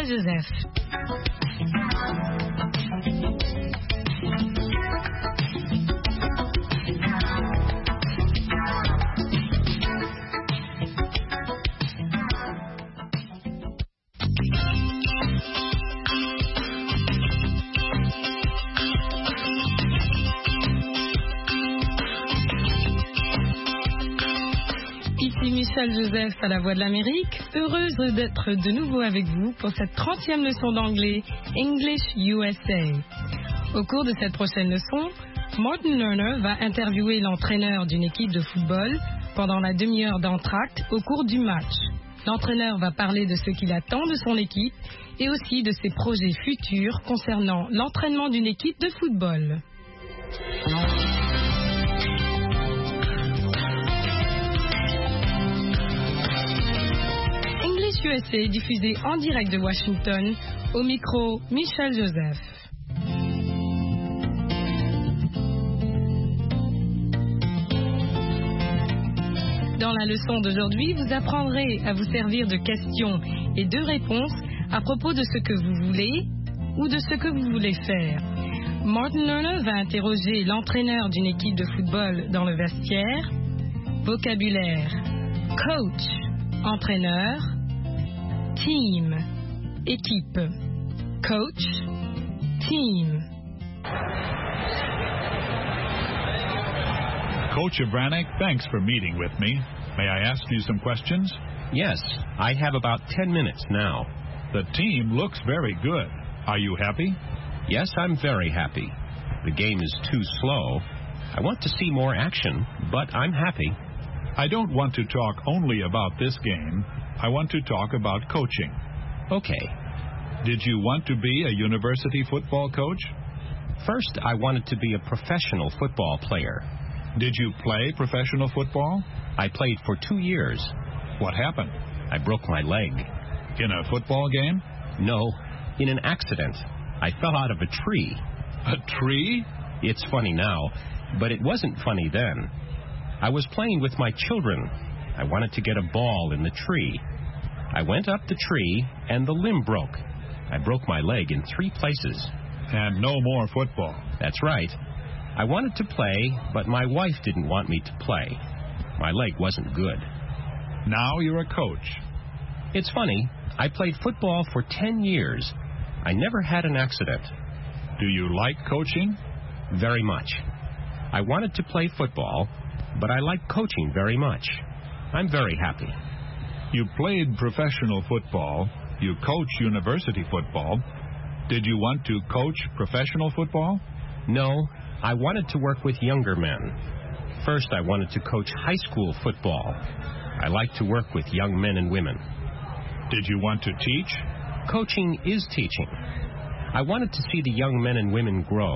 Michel Joseph. Michel Joseph à la Voix de l'Amérique, heureuse d'être de nouveau avec vous pour cette 30e leçon d'anglais English USA. Au cours de cette prochaine leçon, Martin Lerner va interviewer l'entraîneur d'une équipe de football pendant la demi-heure d'entracte au cours du match. L'entraîneur va parler de ce qu'il attend de son équipe et aussi de ses projets futurs concernant l'entraînement d'une équipe de football. USA est diffusé en direct de Washington, au micro Michel Joseph. Dans la leçon d'aujourd'hui, vous apprendrez à vous servir de questions et de réponses à propos de ce que vous voulez ou de ce que vous voulez faire. Martin Lerner va interroger l'entraîneur d'une équipe de football dans le vestiaire. Vocabulaire: coach, entraîneur. Team, équipe. Coach, team. Coach Abranek, thanks for meeting with me. May I ask you some questions? Yes, I have about 10 minutes now. The team looks very good. Are you happy? Yes, I'm very happy. The game is too slow. I want to see more action, but I'm happy. I don't want to talk only about this game. I want to talk about coaching. Okay. Did you want to be a university football coach? First, I wanted to be a professional football player. Did you play professional football? I played for 2 years. What happened? I broke my leg. In a football game? No, in an accident. I fell out of a tree. A tree? It's funny now, but it wasn't funny then. I was playing with my children. I wanted to get a ball in the tree. I went up the tree, and the limb broke. I broke my leg in 3 places. And no more football. That's right. I wanted to play, but my wife didn't want me to play. My leg wasn't good. Now you're a coach. It's funny. I played football for 10 years. I never had an accident. Do you like coaching? Very much. I wanted to play football, but I like coaching very much. I'm very happy. You played professional football. You coach university football. Did you want to coach professional football? No, I wanted to work with younger men. First, I wanted to coach high school football. I like to work with young men and women. Did you want to teach? Coaching is teaching. I wanted to see the young men and women grow.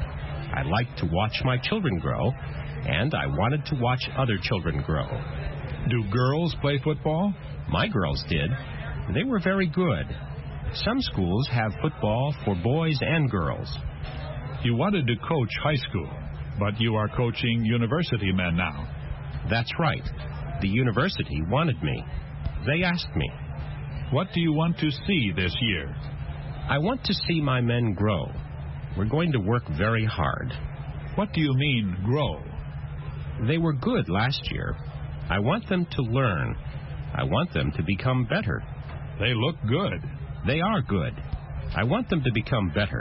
I like to watch my children grow, and I wanted to watch other children grow. Do girls play football? My girls did. They were very good. Some schools have football for boys and girls. You wanted to coach high school, but you are coaching university men now. That's right. The university wanted me. They asked me. What do you want to see this year? I want to see my men grow. We're going to work very hard. What do you mean, grow? They were good last year. I want them to learn. I want them to become better. They look good. They are good. I want them to become better.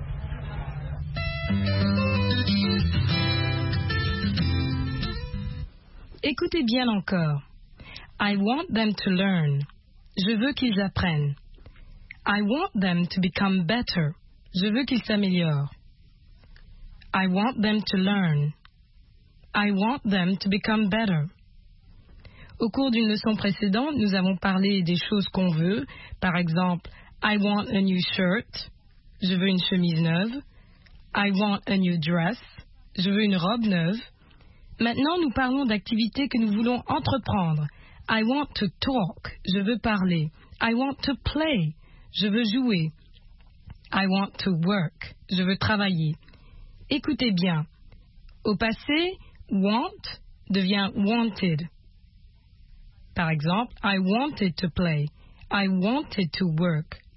Écoutez bien encore. I want them to learn. Je veux qu'ils apprennent. I want them to become better. Je veux qu'ils s'améliorent. I want them to learn. I want them to become better. Au cours d'une leçon précédente, nous avons parlé des choses qu'on veut. Par exemple, I want a new shirt. Je veux une chemise neuve. I want a new dress. Je veux une robe neuve. Maintenant, nous parlons d'activités que nous voulons entreprendre. I want to talk. Je veux parler. I want to play. Je veux jouer. I want to work. Je veux travailler. Écoutez bien. Au passé, want devient wanted. Par exemple, I wanted to play. I wanted to work.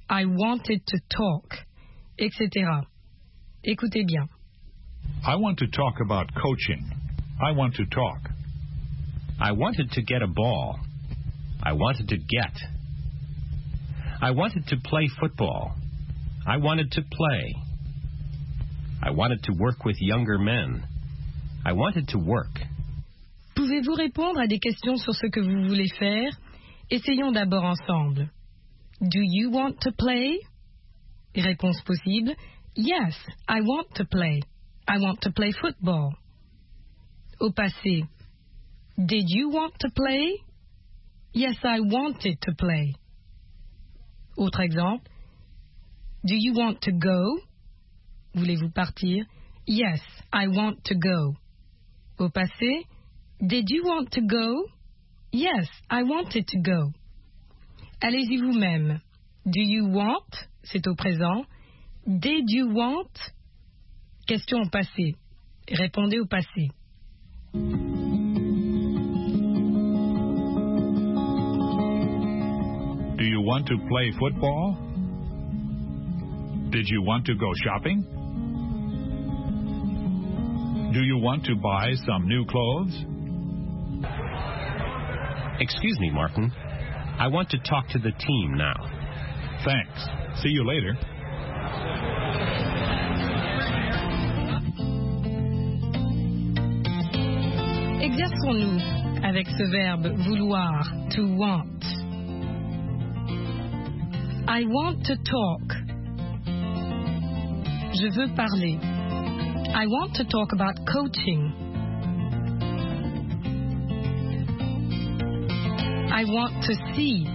I wanted to talk, etc. Écoutez bien. I want to talk about coaching. I want to talk. I wanted to get a ball. I wanted to get. I wanted to play football. I wanted to play. I wanted to work with younger men. I wanted to work. Pouvez-vous répondre à des questions sur ce que vous voulez faire? Essayons d'abord ensemble. Do you want to play? Réponse possible. Yes, I want to play. I want to play football. Au passé. Did you want to play? Yes, I wanted to play. Autre exemple. Do you want to go? Voulez-vous partir? Yes, I want to go. Au passé. Did you want to go? Yes, I wanted to go. Allez-y vous-même. Do you want? C'est au présent. Did you want? Question au passé. Répondez au passé. Do you want to play football? Did you want to go shopping? Do you want to buy some new clothes? Excuse me, Martin. I want to talk to the team now. Thanks. See you later. Exerçons-nous avec ce verbe vouloir, to want. I want to talk. Je veux parler. I want to talk about coaching. I want to see.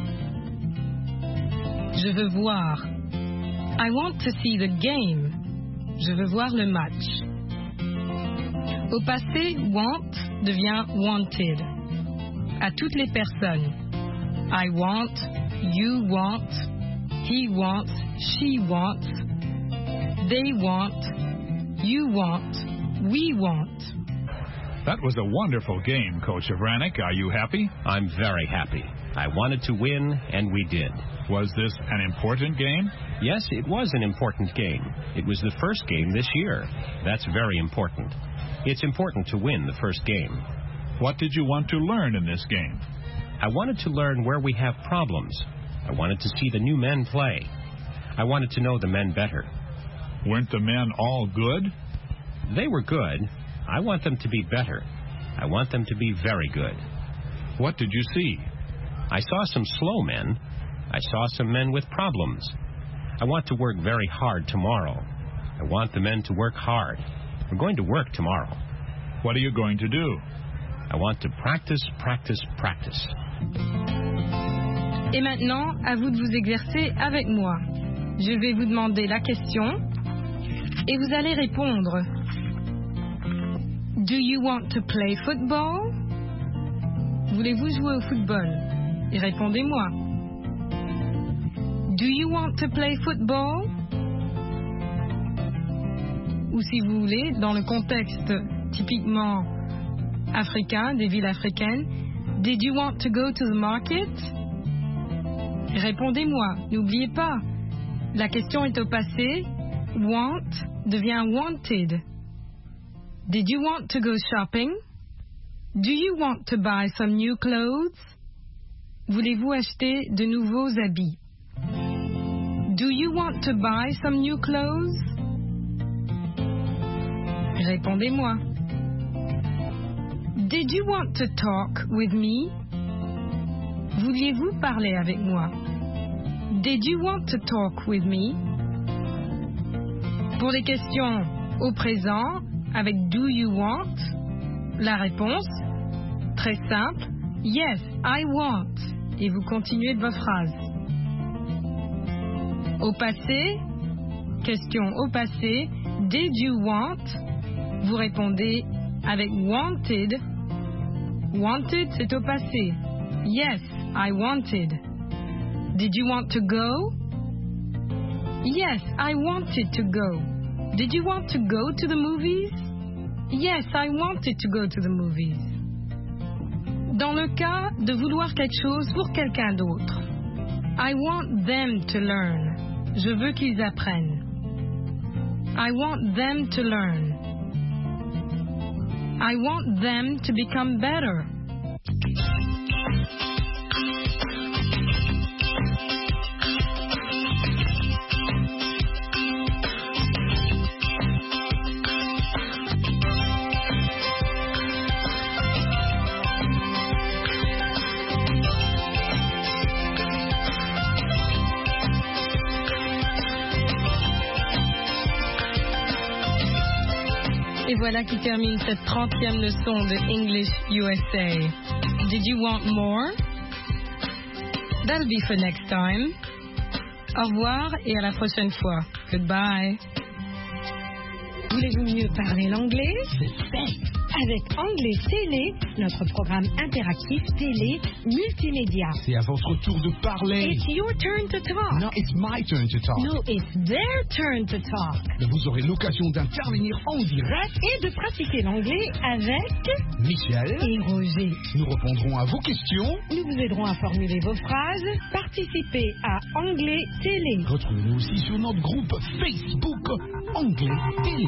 Je veux voir. I want to see the game. Je veux voir le match. Au passé, want devient wanted. À toutes les personnes. I want, you want, he wants, she wants, they want, you want, we want. That was a wonderful game, Coach Avranik. Are you happy? I'm very happy. I wanted to win, and we did. Was this an important game? Yes, it was an important game. It was the first game this year. That's very important. It's important to win the first game. What did you want to learn in this game? I wanted to learn where we have problems. I wanted to see the new men play. I wanted to know the men better. Weren't the men all good? They were good. I want them to be better. I want them to be very good. What did you see? I saw some slow men. I saw some men with problems. I want to work very hard tomorrow. I want the men to work hard. We're going to work tomorrow. What are you going to do? I want to practice, practice, practice. Et maintenant, à vous de vous exercer avec moi. Je vais vous demander la question et vous allez répondre. Do you want to play football? Voulez-vous jouer au football? Et répondez-moi. Do you want to play football? Ou si vous voulez, dans le contexte typiquement africain, des villes africaines, did you want to go to the market? Répondez-moi, n'oubliez pas, la question est au passé, want devient wanted. Did you want to go shopping? Do you want to buy some new clothes? Voulez-vous acheter de nouveaux habits? Do you want to buy some new clothes? Répondez-moi. Did you want to talk with me? Vouliez-vous parler avec moi? Did you want to talk with me? Pour les questions au présent, avec do you want, la réponse, très simple, yes, I want. Et vous continuez votre phrase. Au passé, question au passé, did you want? Vous répondez avec wanted. Wanted, c'est au passé. Yes, I wanted. Did you want to go? Yes, I wanted to go. Did you want to go to the movies? Yes, I wanted to go to the movies. Dans le cas de vouloir quelque chose pour quelqu'un d'autre, I want them to learn. Je veux qu'ils apprennent. I want them to learn. I want them to become better. Et voilà qui termine cette 30e leçon de English USA. Did you want more? That'll be for next time. Au revoir et à la prochaine fois. Goodbye. Voulez-vous mieux parler l'anglais? C'est fait. Avec Anglais Télé, notre programme interactif télé multimédia. C'est à votre tour de parler. It's your turn to talk. No, it's my turn to talk. No, it's their turn to talk. Vous aurez l'occasion d'intervenir en direct Et de pratiquer l'anglais avec Michel et Roger. Nous répondrons à vos questions. Nous vous aiderons à formuler vos phrases. Participez à Anglais Télé. Retrouvez-nous aussi sur notre groupe Facebook Anglais Télé.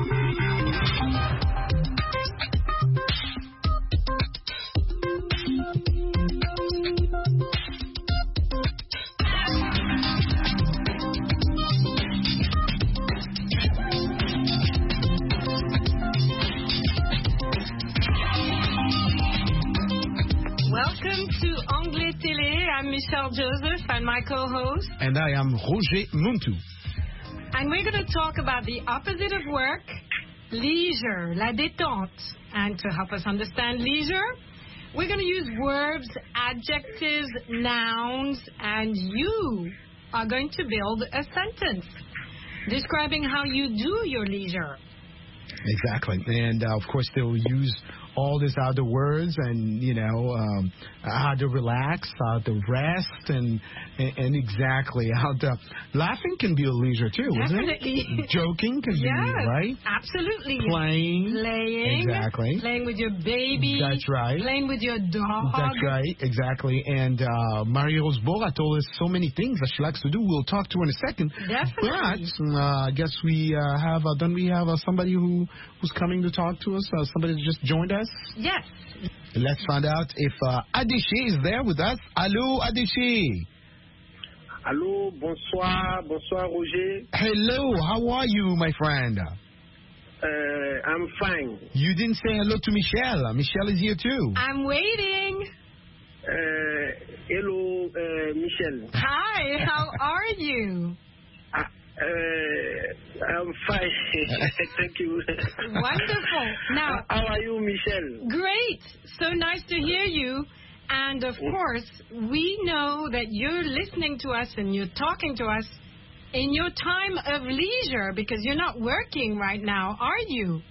Welcome to Anglais Télé. I'm Michelle Joseph and my co-host. And I am Roger Muntu. And we're going to talk about the opposite of work, leisure, la détente. And to help us understand leisure, we're going to use verbs, adjectives, nouns, and you are going to build a sentence describing how you do your leisure. Exactly. And of course, they'll use all these other words and, how to relax, how to rest, and exactly how to... Laughing can be a leisure, too, Definitely. isn't it? Joking can be, right? Absolutely. Playing. Exactly. Playing with your baby. That's right. Playing with your dog. That's right, exactly. And Marie-Rose Bora told us so many things that she likes to do. We'll talk to her in a second. Definitely. But I guess we have, don't we have somebody who's coming to talk to us? Somebody that just joined us? Yes. Let's find out if Adéché is there with us. Allô, Adéché. Allô, bonsoir Roger. Hello, how are you, my friend? I'm fine. You didn't say hello to Michelle. Michelle is here too. I'm waiting. Hello, Michel. Hi, how are you? I'm fine. Thank you. Wonderful. Now, how are you, Michel? great. So nice to hear you. And of course, we know that you're listening to us and you're talking to us in your time of leisure because you're not working right now, are you?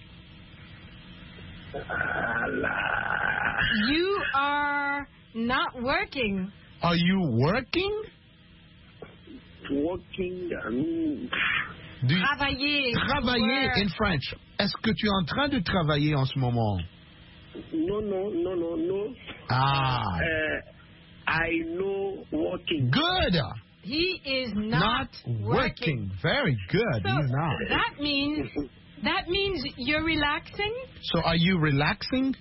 You are not working. Are you working? Working, Travailler. Travailler Work. in French. Est-ce que tu es en train de travailler en ce moment? No. Ah. I know working. Good. He is not working. Very good. So He's not. that means you're relaxing? So are you relaxing?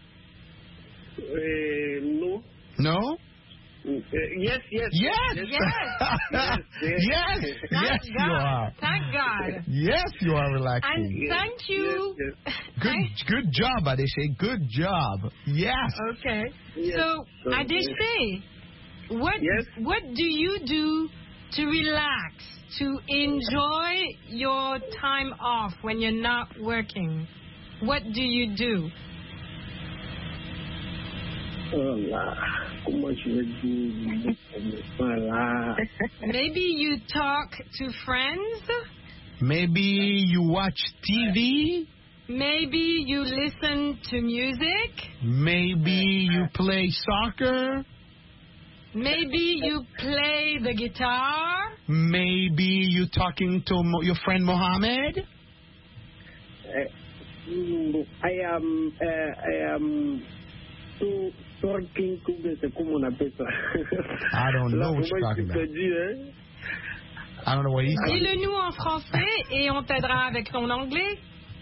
No. No? Yes. Yes. Yes. Yes, Thank you God. are. Thank God. Yes, you are And relaxing. thank you. Yes. Good job, Adéché. Good job. Yes. Okay. Yes. So, Adéché, what do you do to relax, to enjoy your time off when you're not working? What do you do? Maybe you talk to friends. Maybe you watch TV. Maybe you listen to music. Maybe you play soccer. Maybe you play the guitar. Maybe you're talking to your friend Mohammed. I am talking to ¿cómo on appelle ça? I don't know what you're talking about. I don't know what he said. Dis-le-nous en français et on t'aidera avec ton anglais.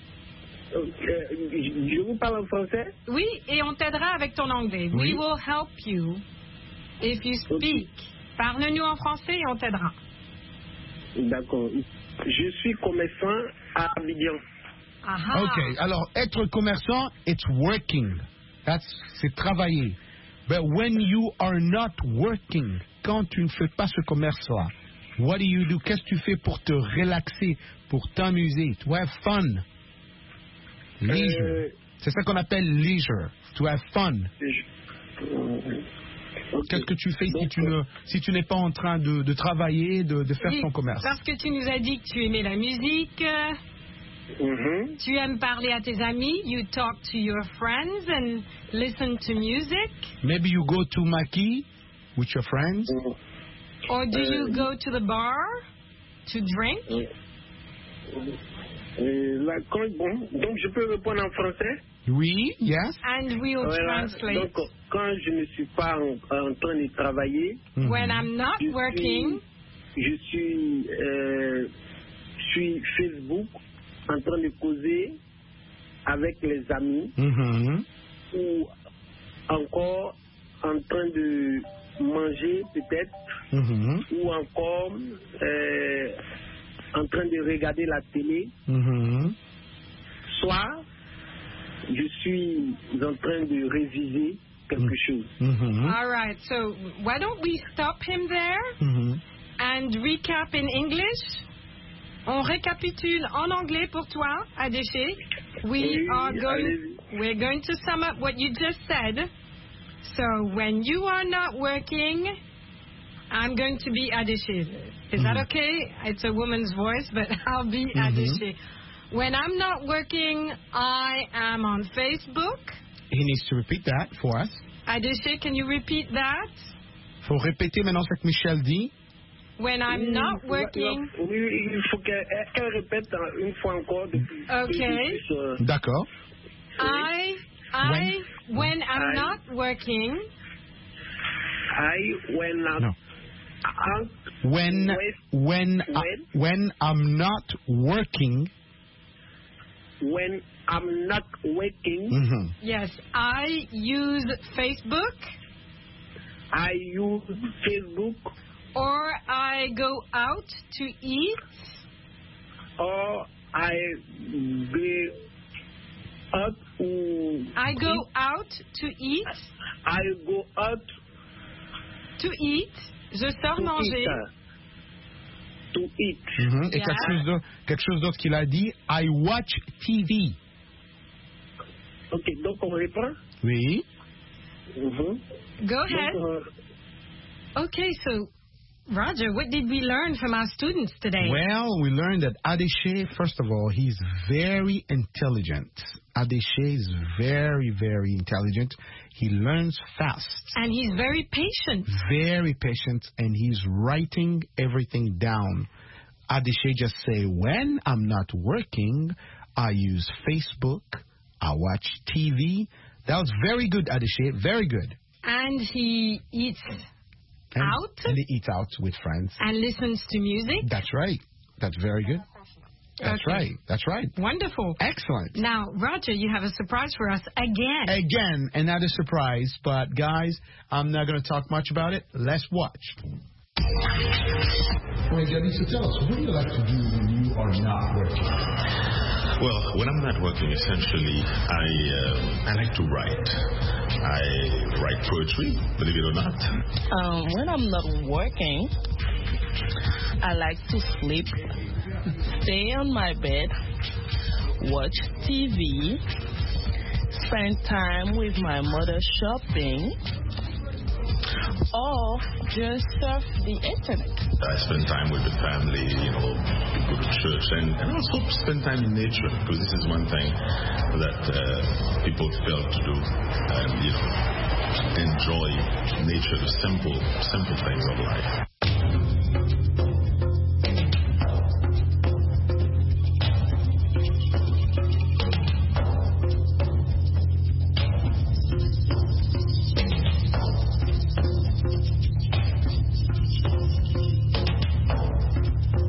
Je vous parle en français? Oui, et on t'aidera avec ton anglais. Oui. We will help you if you speak. Parle-nous en français et on t'aidera. D'accord. Je suis commerçant à Abidjan. Aha. Okay, alors être commerçant, it's working. C'est travailler. But when you are not working, quand tu ne fais pas ce commerce-là, what do you do? Qu'est-ce que tu fais pour te relaxer, pour t'amuser, to have fun? Leisure. C'est ça qu'on appelle leisure, to have fun. Okay. Qu'est-ce que tu fais si tu n'es pas en train de travailler, de faire Oui, ton commerce? parce que tu nous as dit que tu aimais la musique, tu aimes parler à tes amis, you talk to your friends and listen to music. Maybe you go to Maki with your friends. Or do you go to the bar to drink? Donc je peux répondre en français? Oui, yes. And we'll Voilà. translate. Donc quand je ne suis pas en train de travailler, When I'm not working, je suis Facebook en train de causer avec les amis ou encore en train de manger peut-être ou encore en train de regarder la télé. Soit je suis en train de réviser quelque chose. all right. So why don't we stop him there and recap in English? On récapitule en anglais pour toi, Adéché. We're going to sum up what you just said. So when you are not working, I'm going to be Adéché. Is that okay? It's a woman's voice, but I'll be Adéché. When I'm not working, I am on Facebook. He needs to repeat that for us. Adéché, can you repeat that? Faut répéter maintenant ce que Michel dit. When I'm not working. Oui, il faut qu'elle répète une fois encore. Okay. D'accord. When I'm not working. When I'm not working. When I'm not working. Yes, I use Facebook. I use Facebook. Or I go out to eat. Or I go out to eat. I go out to eat. Je sors manger. To eat. Et quelque chose d'autre qu'il a dit, I watch TV. Ok, donc on reprend? Oui. Go ahead. Okay, so Roger, what did we learn from our students today? Well, we learned that Adéché, first of all, he's very intelligent. Adéché is very, very intelligent. He learns fast. And he's very patient. Very patient, and he's writing everything down. Adéché just say, when I'm not working, I use Facebook, I watch TV. That was very good, Adéché, very good. And he eats out. And he eats out with friends. And listens to music. That's right. That's very good. That's right. That's right. Wonderful. Excellent. Now, Roger, you have a surprise for us again. Again, another surprise. But, guys, I'm not going to talk much about it. Let's watch. Wait, Debbie, so tell us, what do you like to do when you are not working? Well, when I'm not working, essentially, I like to write. I write poetry, believe it or not. When I'm not working, I like to sleep, stay on my bed, watch TV, spend time with my mother shopping, or just surf the internet. I spend time with the family, go to church, and also spend time in nature, because this is one thing that people fail to do, and enjoy nature, the simple things of life.